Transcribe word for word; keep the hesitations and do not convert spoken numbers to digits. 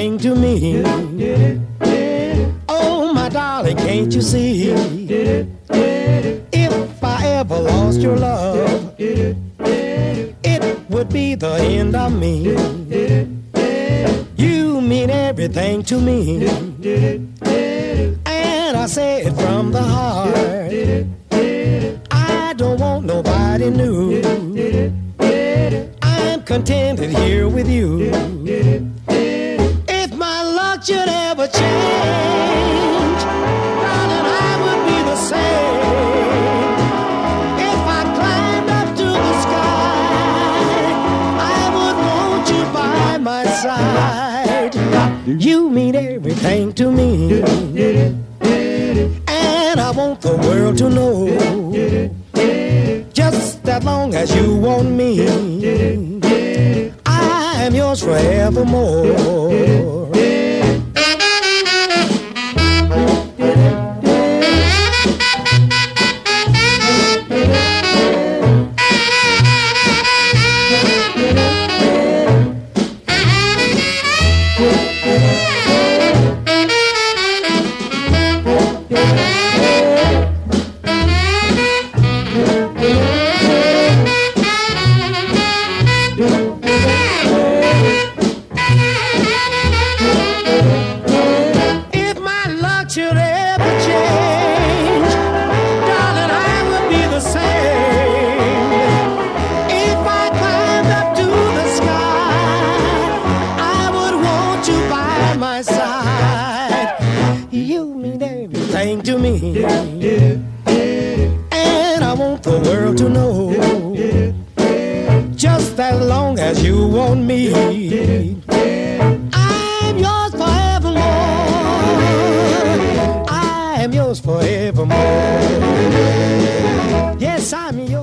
everything to me. Oh, my darling, can't you see? If I ever lost your love, it would be the end of me. You mean everything to me, and I say it from the heart. I don't want nobody new. I'm contented here with you. If my luck should ever change, darling, I would be the same. If I climbed up to the sky, I would want you by my side. You mean everything to me, and I want the world to know. Just as long as you want me, I am yours forevermore. To me, and I want the world to know. Just as long as you want me, I'm yours forevermore. I am yours forevermore. Yes, I'm yours.